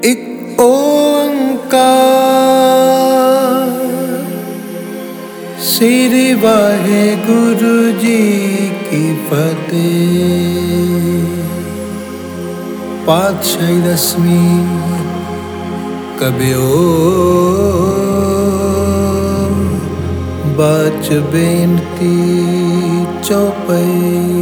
एक ओंकार श्री वाहेगुरु जी की फतेह। पातशाही दसवीं कबियो बाच बेनती चौपाई।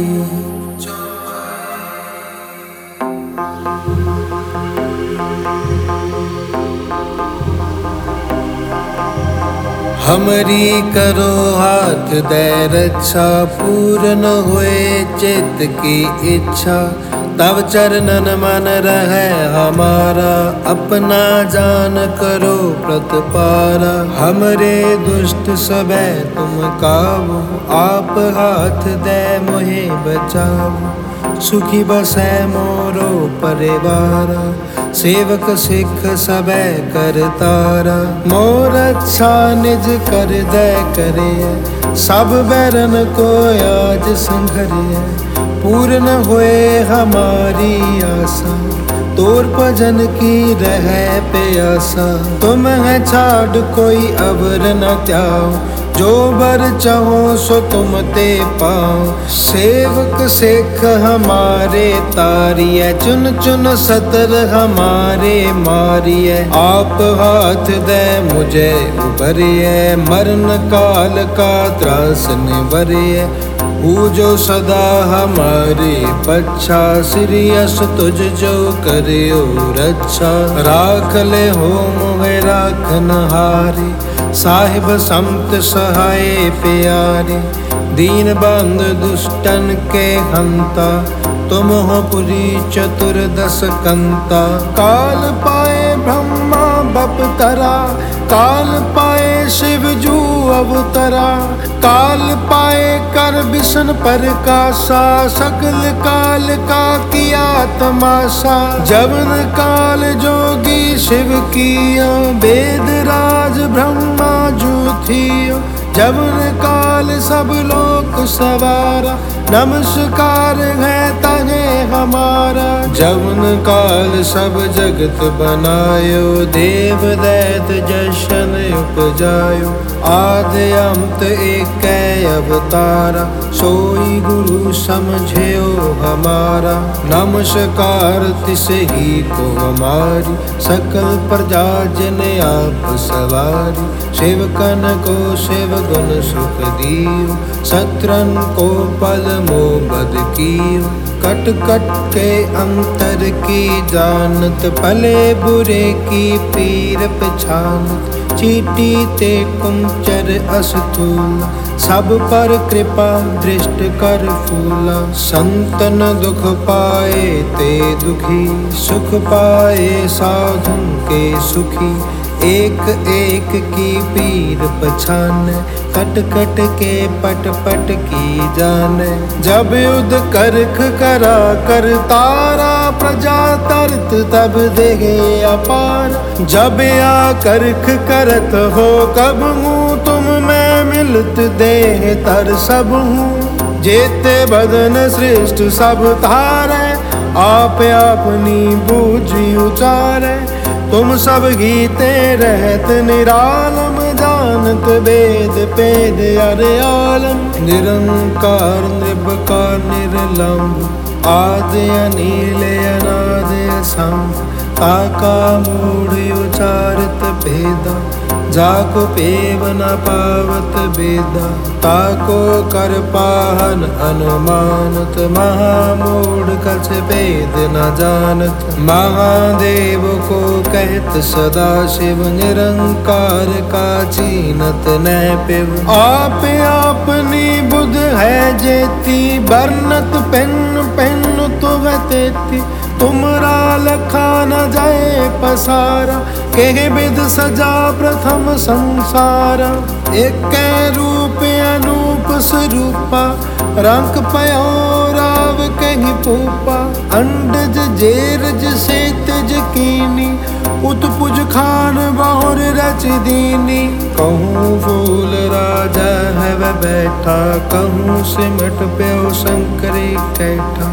हमरी करो हाथ दे रक्षा, पूर्ण हुए चित्त की इच्छा। तब चरणन मन रहे हमारा, अपना जान करो प्रतिपारा। हमरे दुष्ट सबे तुम काबू, आप हाथ दे मोहे बचाओ। सुखी बसै मोरो परिवारा, सेवक सिख सबे करतारा। मोर अच्छा निज कर दे करे, सब बैरन को आज संघरे। पूर्ण होए हमारी आशा, तोर भजन की रहे प्यासा। तुम है छाड़ कोई अवर न त्याओ, जो बर चाहो सो तुम ते पाओ। सेवक सिख हमारे तारिये, चुन चुन सतर हमारे मारिये। आप हाथ दे मुझे उबरिये, मरण काल का त्रास निबरिये। पूजो सदा हमारी पच्छा, श्रीयस तुझ जो करियो रक्षा। राख ले हो मोहे राखनहारी, साहिब संत सहाय प्यारे। दीन बंद दुष्टन के हंता, तुम हो पुरी चतुर्दश कंता। काल पाए ब्रह्मा बपतरा, काल पाए शिव जू अवतरा। काल पाए कर विष्णु प्रकाशा, सकल काल का किया तमाशा। जवन काल जोगी शिव कियो, वेद राज ब्रह्मा जू थियो। जवन काल सब लोक सवारा, नमस्कार है तहे हमारा। जवन काल सब जगत बनायो, देव दैत जशन उपजायो। आदि अंत एक अवतारा, सोई गुरु समझियो हमारा। नमस्कार तिस ही को हमारी, सकल प्रजा जन आप सवारी। सेवकन को शिव गुण सुख दियो, शत्रन को पल मोबद कियो। कट कट के अंतर की जानत, भले बुरे की पीर पछानत। चीटी ते कुंचर अस्तूल, सब पर कृपा दृष्ट कर फूला। संतन दुख पाए ते दुखी, सुख पाए साधुन के सुखी। एक एक की पीर पछाने, कट कट के पट पट की जाने। जब युद्ध करख करा कर तारा, प्रजा तरत तब देहे अपार। जब आ करख करत हो कब हूँ, तुम मैं मिलत देह तर सब हूँ। जेते बदन श्रेष्ठ सब तारे, आप अपनी बूझी उचारे। तुम सब गीते रहत निरालम, जानत वेद पेद अरे आलम। निरंकार निर्विकार निर्लंब, आदि अनील अनाद असंभ। ताका मूढ़ उचारत भेदा, जाको पेव न पावत वेदा। ताको कर पाहन अनुमानत, महामूढ़ कछ वेद न जानत। महादेव को कहत सदा शिव, निरंकार का चीनत न पिव। आप अपनी बुध है जेती, बरनत पेन पेन तो तेती। तुमरा लखा न जाए पसारा, के विध सजा प्रथम संसारा। एक रूप अनूप स्वरूपा, रंक पयो राव कहीं पूपा। अंडज जेरज से तेज कीनी, उत्पुज खान बहुर रच दीनी। कहूँ फूल राजा है वह बैठा, कहूँ सिमट प्यो शंकरी कैठा।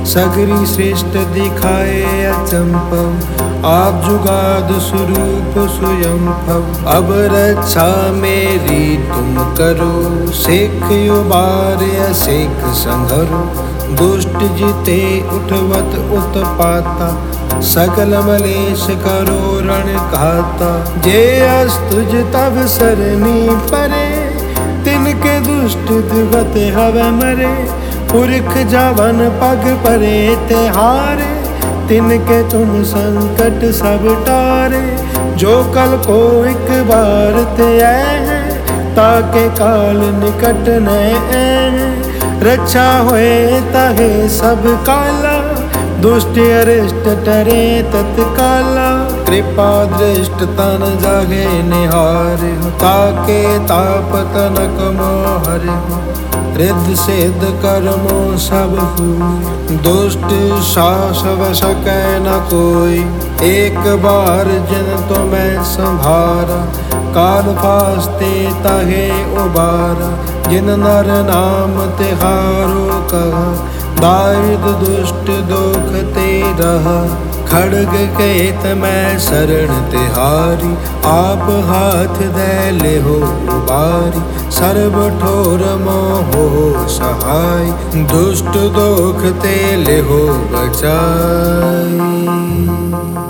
सगरी श्रेष्ठ दिखाए अचंपम आप जुगाद स्वरूप स्वयं भव। अब रक्षा मेरी तुम करो शेख उबार अशेख संघरो। दुष्ट जिते उठवत उत्पाता सकल मलेश करो रण घाता। जे अस्तुज तब सरनी परे तिनके दुष्ट दिवत हवे मरे। पुरख जावन पग परे तिहारे तिनके तुम संकट सब टारे। जो कल को एक बार ते है ताके काल निकट न है। रक्षा होए ताहे सब काला दुष्ट अरिष्ट टरे तत्काला। कृपा दृष्ट तन जागे निहार ताके ताप तनक मोहर। रिद्ध सिद्ध कर्मो सब हुई दुष्ट सास वश कै न कोई। एक बार जिन तुम्हें संभारा काल फास्ते ताहे उबारा। जिन नर नाम तिहारो कहा दारिद दुष्ट दुख ते रहा। खड़ग केत मैं शरण तिहारी आप हाथ दे ले हो उबारी। सर्व ठोर मोहो सहाय दुष्ट दुख ते ले हो बचाई।